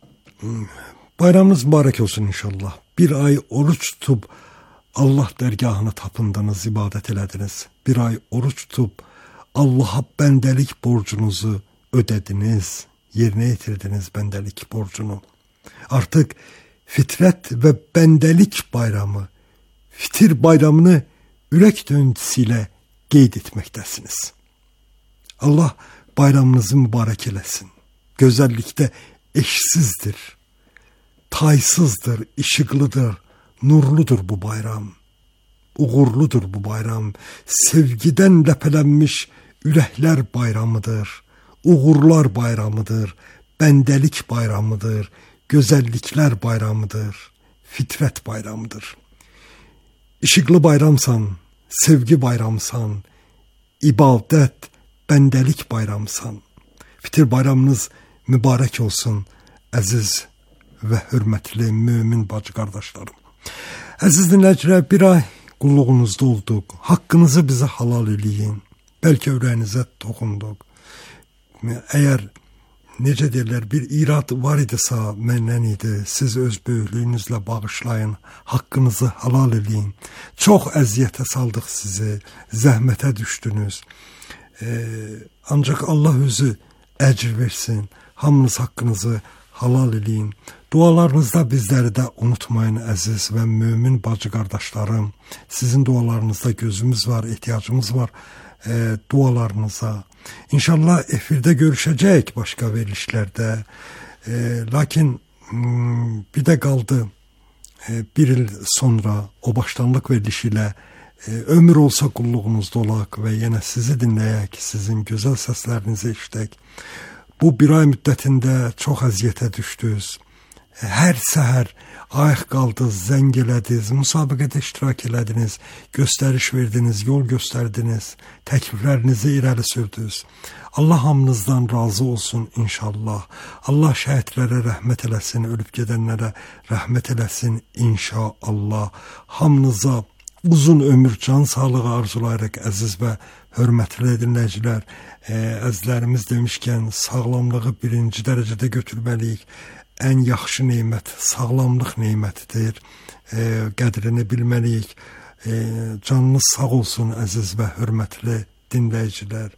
bayramınız mübarək olsun inşallah. Bir ay oruç tutub Allah dərgahını tapındınız, ibadət elədiniz. Bir ay oruç tutub Allaha bəndəlik borcunuzu ödədiniz, yerinə yetirdiniz bəndəlik borcunu. Artıq fitrət və bəndəlik bayramı, fitir bayramını ürək döntüsü ilə qeyd etməkdəsiniz. Allah bayramınızı mübarək eləsin. Gözəllikdə eşsizdir, taysızdır, işıqlıdır, nurludur bu bayram. Uğurludur bu bayram. Sevgidən ləpələnmiş ürəklər bayramıdır. Uğurlar bayramıdır. Bəndəlik bayramıdır. Gözəlliklər bayramıdır. Fitrət bayramıdır. İşıqlı bayramsan, sevgi bayramsan, ibadət, bəndəlik bayramsan. Fitir bayramınız mübarək olsun, əziz və hörmətli mömin bacı qardaşlarım. Əziz dinləyicilər, bir ay qulluğunuzda olduq. Haqqınızı bizə halal eləyin. Bəlkə ürəyinizə toxunduq. Əgər, necə deyirlər, bir irad var idisə, məndən idi. Siz öz böyüklüyünüzlə bağışlayın. Haqqınızı halal eləyin. Çox əziyyətə saldıq sizi. Zəhmətə düşdünüz. Ancaq Allah özü əcr versin. Hamınız haqqınızı halal eləyin. Dualarınızda bizləri də unutmayın əziz və mömin bacı qardaşlarım. Sizin dualarınızda gözümüz var, ehtiyacımız var dualarınıza. İnşallah efirdə görüşəcək başqa verilişlərdə. Lakin bir də qaldı bir il sonra o başlanlıq verilişi ilə ömür olsa qulluğunuzda olaq və yenə sizi dinləyək, sizin gözəl səslərinizi eşidək. Bu bir ay müddətində çox əziyyətə düşdünüz. Hər səhər ayıq qaldınız, zəng elədiniz, müsabiqədə iştirak elədiniz, göstəriş verdiniz, yol göstərdiniz, təkliflərinizi irəli sürdünüz. Allah hamınızdan razı olsun inşallah. Allah şəhidlərə rəhmət eləsin, ölüb gedənlərə rəhmət eləsin inşallah. Hamınıza uzun ömür, can sağlığı arzulayaraq əziz və hörmətli dinləyicilər, əzizlərimiz demişkən sağlamlığı birinci dərəcədə götürməliyik. Ən yaxşı neymət sağlamlıq neymətidir. Qədrini bilməliyik. Canınız sağ olsun əziz və hörmətli dinləyicilər.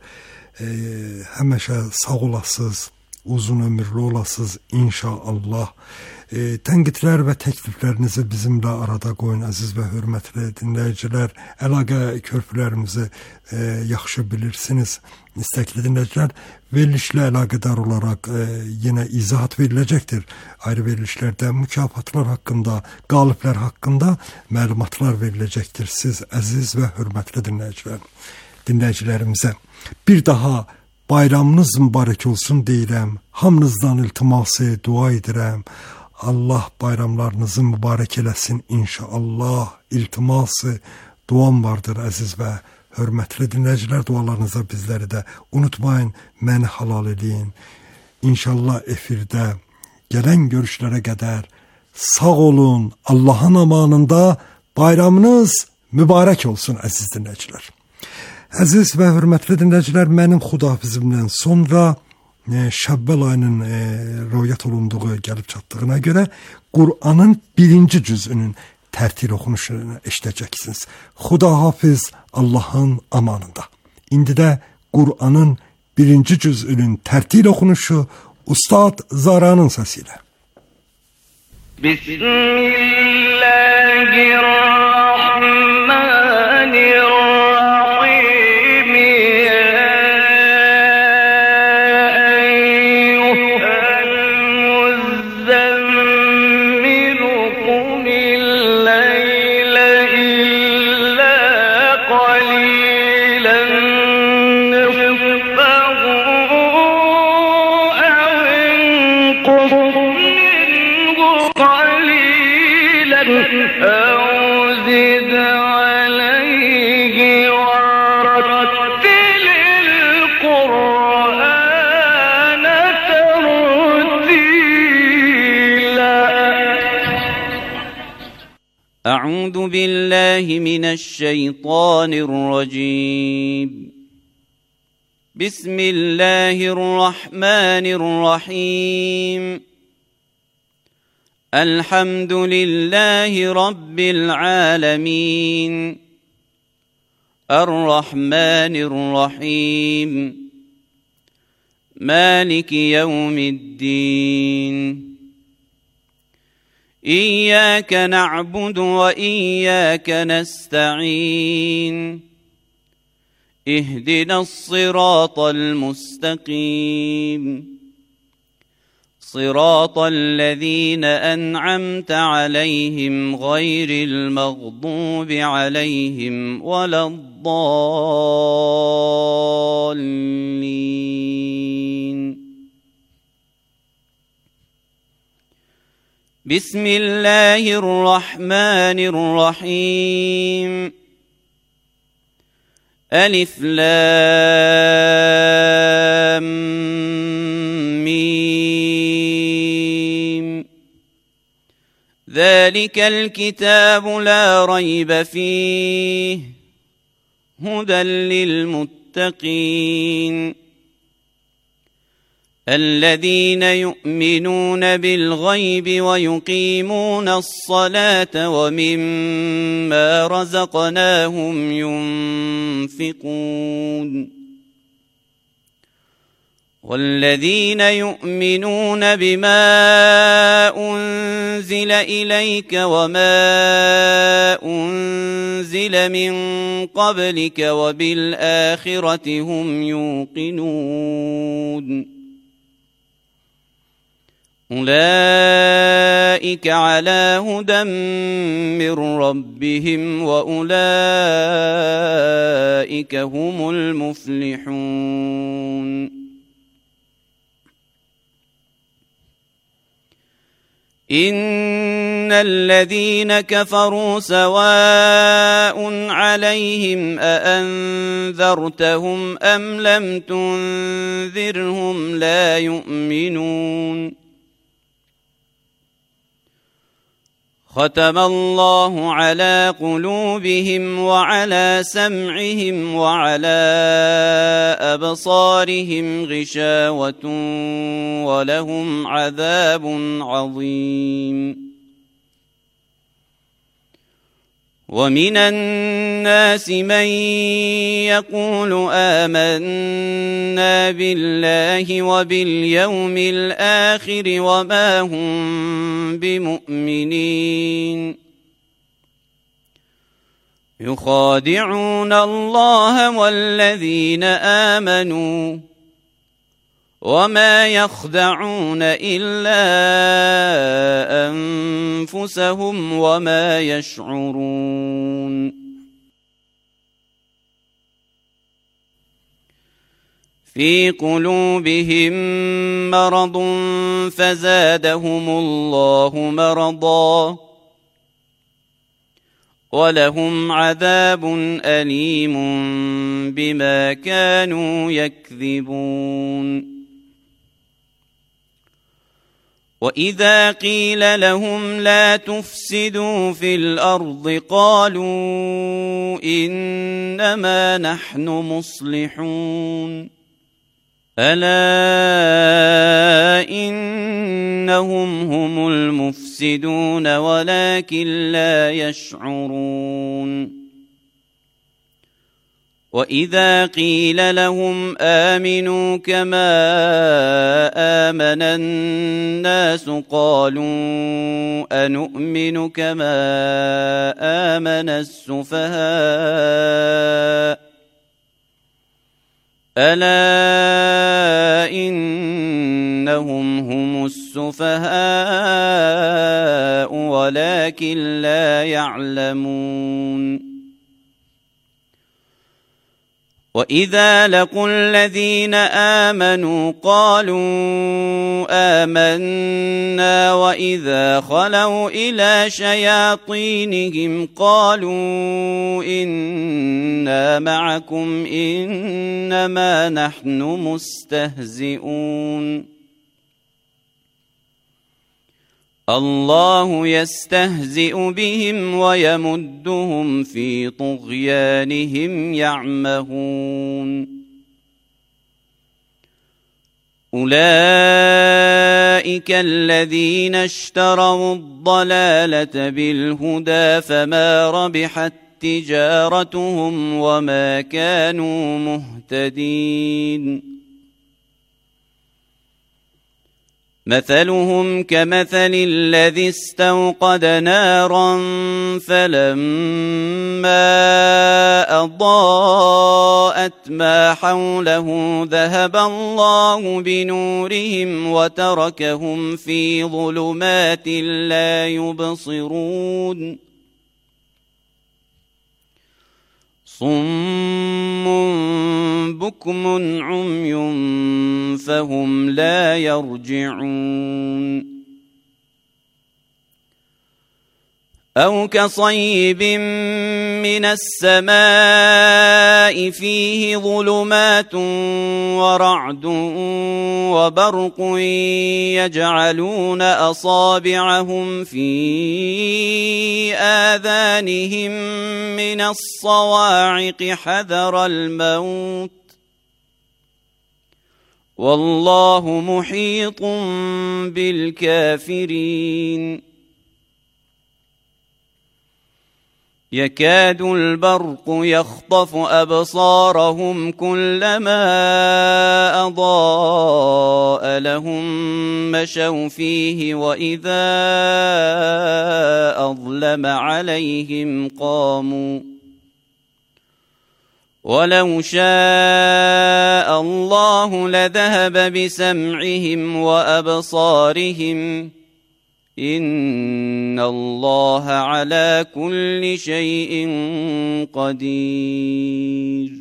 Həmişə sağ olasınız, uzun ömürlü olasınız inşallah. Tənqidlər və təkliflərinizi bizimlə arada qoyun əziz və hörmətli dinləyicilər. Əlaqə körpülərimizi yaxşı bilirsiniz. İstəkli dinləyicilər, verilişlə əlaqədar olaraq yenə izahat veriləcəkdir. Ayrı verilişlərdə mükafatlar haqqında, qaliblər haqqında məlumatlar veriləcəkdir. Siz əziz və hörmətli dinləyicilərimizə bir daha bayramınız mübarək olsun deyirəm. Hamınızdan iltiması, dua edirəm. Allah bayramlarınızı mübarək eləsin inşallah. İltiması, duam vardır əziz və hörmətli dinləyicilər. Dualarınıza bizləri də unutmayın, məni halal eləyin. İnşallah efirdə gələn görüşlərə qədər sağ olun, Allahın amanında. Bayramınız mübarək olsun əziz dinləyicilər. Əziz və hörmətli dinləyicilər, mənim xudahafizimdən sonra Şəvval ayının rəvayət olunduğu gəlib çatdığına görə Qur'anın 1-ci cüzünün tərtil oxunuşunu eşidəcəksiniz. Xudahafiz, Allahın amanında. İndi də Qur'anın 1-ci cüzünün tərtil oxunuşu Ustad Zara'nın səsi ilə. Bismillahirrahmanirrahim. أو أعوذ بالله من الشيطان الرجيم. بسم الله الرحمن الرحيم. الحمد لله رب العالمين الرحمن الرحيم مالك يوم الدين. إياك نعبد وإياك نستعين. اهدنا الصراط المستقيم صراط الذين أنعمت عليهم غير المغضوب عليهم ولا الضالين. بسم الله الرحمن الرحيم. ألف لام ميم. ذلك الكتاب لا ريب فيه هدى للمتقين الذين يؤمنون بالغيب ويقيمون الصلاة ومما رزقناهم ينفقون والذين يؤمنون بما أنزل إليك وما أنزل من قبلك وبالآخرة هم يوقنون أولئك على هدى من ربهم وأولئك هم المفلحون. إن الذين كفروا سواء عليهم أأنذرتهم أم لم تنذرهم لا يؤمنون. ختم الله على قلوبهم وعلى سمعهم وعلى أبصارهم غشاوة ولهم عذاب عظيم. ومن الناس من يقول آمنا بالله وباليوم الآخر وما هم بمؤمنين يخادعون الله والذين آمنوا وما يخدعون إلا أنفسهم وما يشعرون. في قلوبهم مرض فزادهم الله مرضا ولهم عذاب أليم بما كانوا يكذبون. وإذا قيل لهم لا تفسدوا في الأرض قالوا إنما نحن مصلحون ألا إنهم هم المفسدون ولكن لا يشعرون. وإذا قيل لهم آمنوا كما آمن الناس قالوا أنؤمن كما آمن السفهاء ألا إنهم هم السفهاء ولكن لا يعلمون. وإذا لقوا الذين آمنوا قالوا آمنا وإذا خلوا إلى شياطينهم قالوا إنا معكم إنما نحن مستهزئون الله يستهزئ بهم ويمدهم في طغيانهم يعمهون أولئك الذين اشتروا الضلالة بالهدى فما ربحت تجارتهم وما كانوا مهتدين مثلهم كمثل الذي استوقد نارا فلما أضاءت ما حوله ذهب الله بنورهم وتركهم في ظلمات لا يبصرون صم بكم عمي فهم لا يرجعون أو كصيب من السماء فيه ظلمات ورعد وبرق يجعلون أصابعهم في آذانهم من الصواعق حذر الموت والله محيط بالكافرين يكاد البرق يخطف أبصارهم كلما أضاء لهم مشوا فيه وإذا أظلم عليهم قاموا ولو شاء الله لذهب بسمعهم وأبصارهم إن الله على كل شيء قدير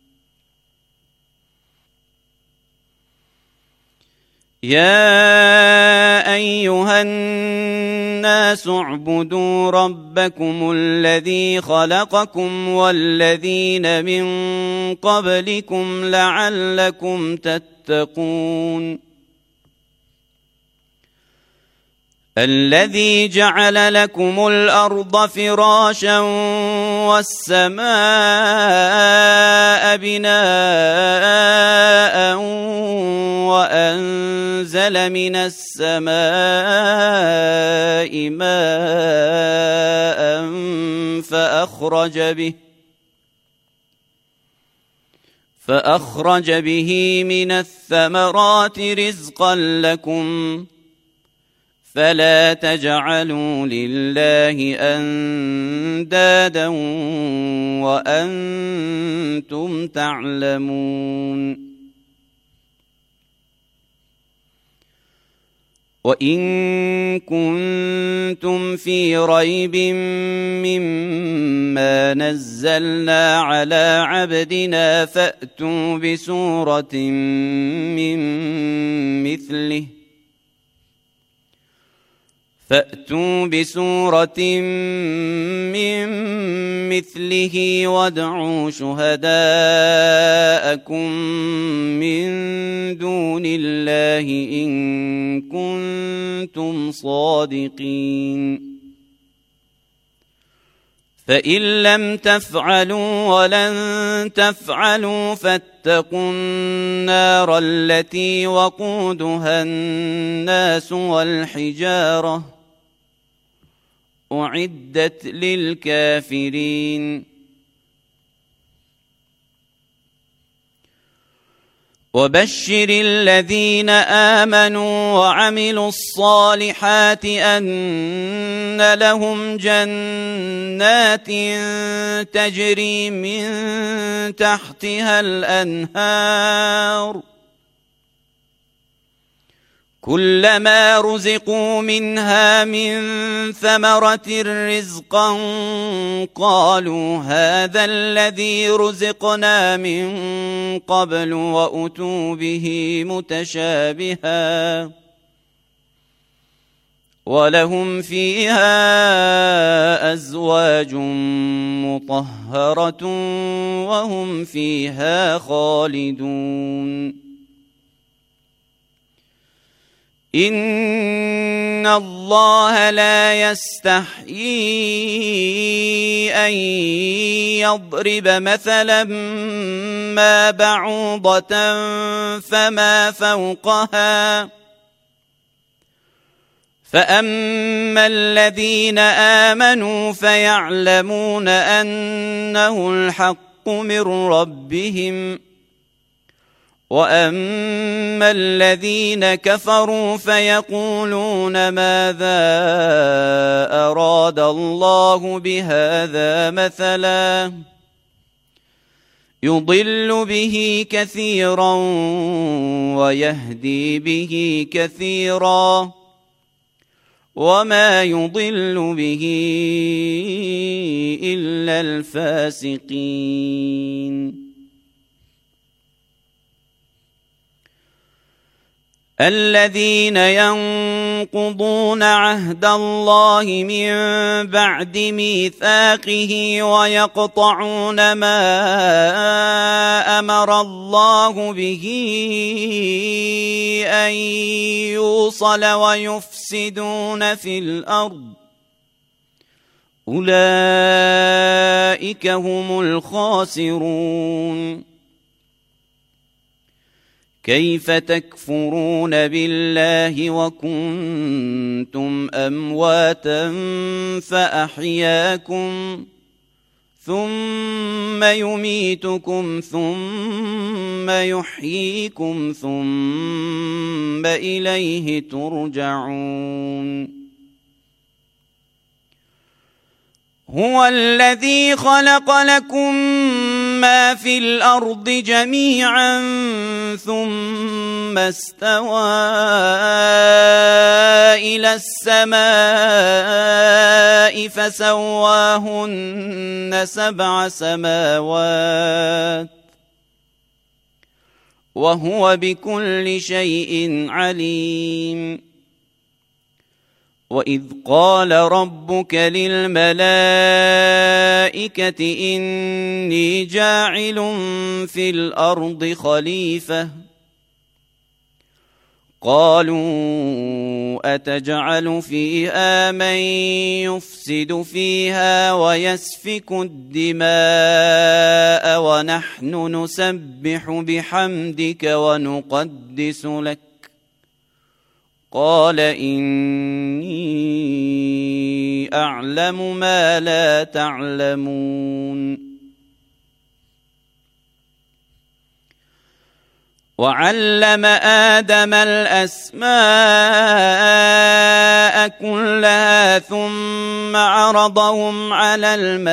يا أيها الناس اعبدوا ربكم الذي خلقكم والذين من قبلكم لعلكم تتقون الذي جعل لكم الأرض فراشا والسماء بناء وأنزل من السماء ماء فأخرج به من الثمرات رزقا لكم فلا تجعلوا لله أندادا وأنتم تعلمون وإن كنتم في ريب مما نزلنا على عبدنا فأتوا بسورة من مثله وادعوا شهداءكم من دون الله إن كنتم صادقين فإن لم تفعلوا ولن تفعلوا فاتقوا النار التي وقودها الناس والحجارة أعدت للكافرين وبشر الذين آمنوا وعملوا الصالحات أن لهم جنات تجري من تحتها الأنهار كلما رزقوا منها من ثمرة رزقا قالوا هذا الذي رزقنا من قبل وأتوا به متشابها ولهم فيها أزواج مطهرة وهم فيها خالدون إن الله لا يستحيي أن يضرب مثلا ما بعوضة فما فوقها فأما الذين آمنوا فيعلمون أنه الحق من ربهم وأما الذين كفروا فيقولون ماذا أراد الله بهذا مثلا يضل به كثيرا ويهدي به كثيرا وما يضل به إلا الفاسقين الذين ينقضون عهد الله من بعد ميثاقه ويقطعون ما أمر الله به أن يوصل ويفسدون في الأرض أولئك هم الخاسرون كيف تكفرون بالله وكنتم أمواتا فأحياكم ثم يميتكم ثم يحييكم ثم إليه ترجعون هو الذي خلق لكم ما في الأرض جميعا ثم استوى إلى السماء فسواهن 7 سماوات وهو بكل شيء عليم وإذ قال ربك للملائكة إني جاعل في الأرض خليفة قالوا أتجعل فيها من يفسد فيها ويسفك الدماء ونحن نسبح بحمدك ونقدس لك قال إني أعلم ما لا تعلمون وعلم آدم الأسماء كلها ثم عرضهم على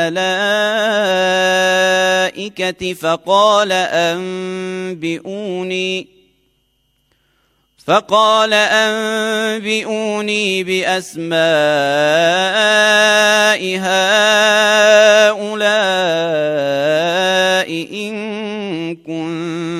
الملائكة فقال أنبئوني بأسماء هؤلاء إن كنتم